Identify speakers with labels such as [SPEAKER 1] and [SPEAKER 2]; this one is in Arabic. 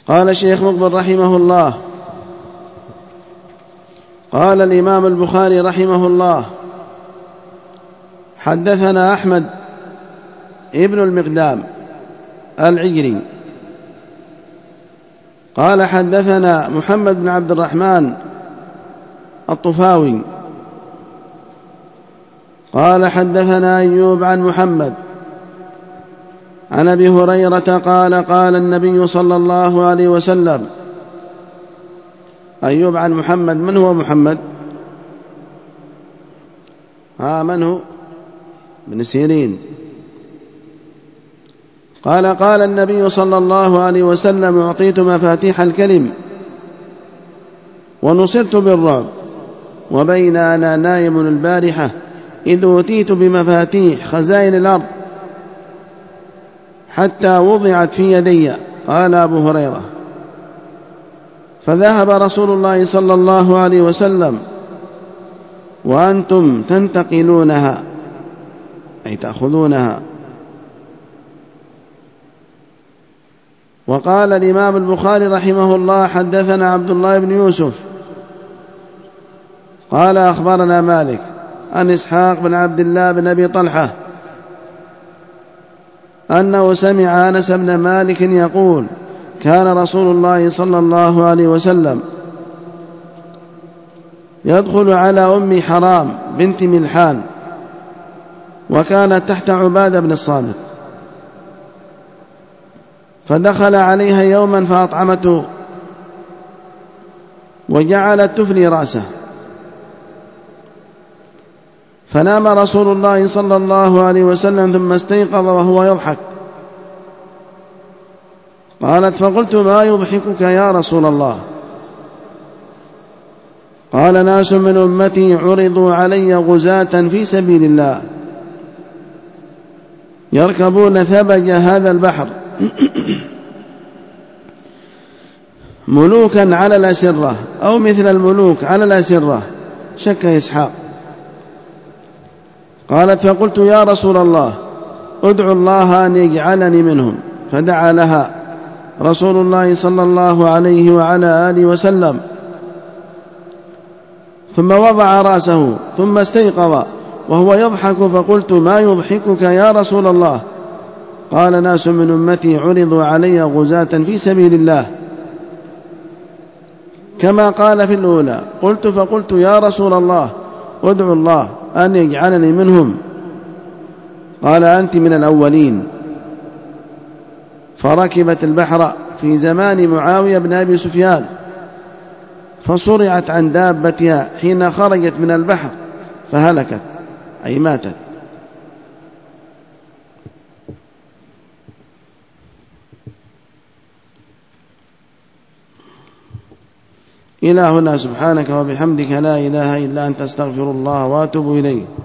[SPEAKER 1] قال الشيخ مقبل رحمه الله: قال الإمام البخاري رحمه الله: حدثنا أحمد ابن المقدام العجري قال حدثنا محمد بن عبد الرحمن الطفاوي قال حدثنا أيوب عن محمد عن أبي هريرة قال: قال النبي صلى الله عليه وسلم. أيوب عن محمد، من هو محمد؟ من هو؟ ابن سيرين. قال: قال النبي صلى الله عليه وسلم: أعطيت مفاتيح الكلم ونصرت بالرعب، وبين أنا نائم البارحة إذ أوتيت بمفاتيح خزائن الأرض حتى وضعت في يدي. قال أبو هريرة: فذهب رسول الله صلى الله عليه وسلم وأنتم تنتقلونها، أي تأخذونها. وقال الإمام البخاري رحمه الله: حدثنا عبد الله بن يوسف قال أخبرنا مالك عن إسحاق بن عبد الله بن أبي طلحة أنه سمع أنس بن مالك يقول: كان رسول الله صلى الله عليه وسلم يدخل على أم حرام بنت ملحان، وكانت تحت عبادة بن الصامت، فدخل عليها يوما فأطعمته وجعلت تفلي رأسه، فنام رسول الله صلى الله عليه وسلم ثم استيقظ وهو يضحك. قالت: فقلت: ما يضحكك يا رسول الله؟ قال: ناس من أمتي عرضوا علي غزاة في سبيل الله يركبون ثبج هذا البحر ملوكا على الأسرة، أو مثل الملوك على الأسرة، شك إسحاق. قالت: فقلت: يا رسول الله، ادعو الله أن يجعلني منهم. فدعا لها رسول الله صلى الله عليه وعلى آله وسلم، ثم وضع رأسه ثم استيقظ وهو يضحك. فقلت: ما يضحكك يا رسول الله؟ قال: ناس من أمتي عرضوا علي غزاة في سبيل الله، كما قال في الأولى. قلت: فقلت: يا رسول الله، ادعو الله أن يجعلني منهم. قال: أنت من الأولين. فركبت البحر في زمان معاوية بن أبي سفيان، فصرعت عن دابتها حين خرجت من البحر فهلكت، أي ماتت. إلى هنا. سبحانك وبحمدك لا إله إلا أنت، أستغفر الله وأتوب إليه.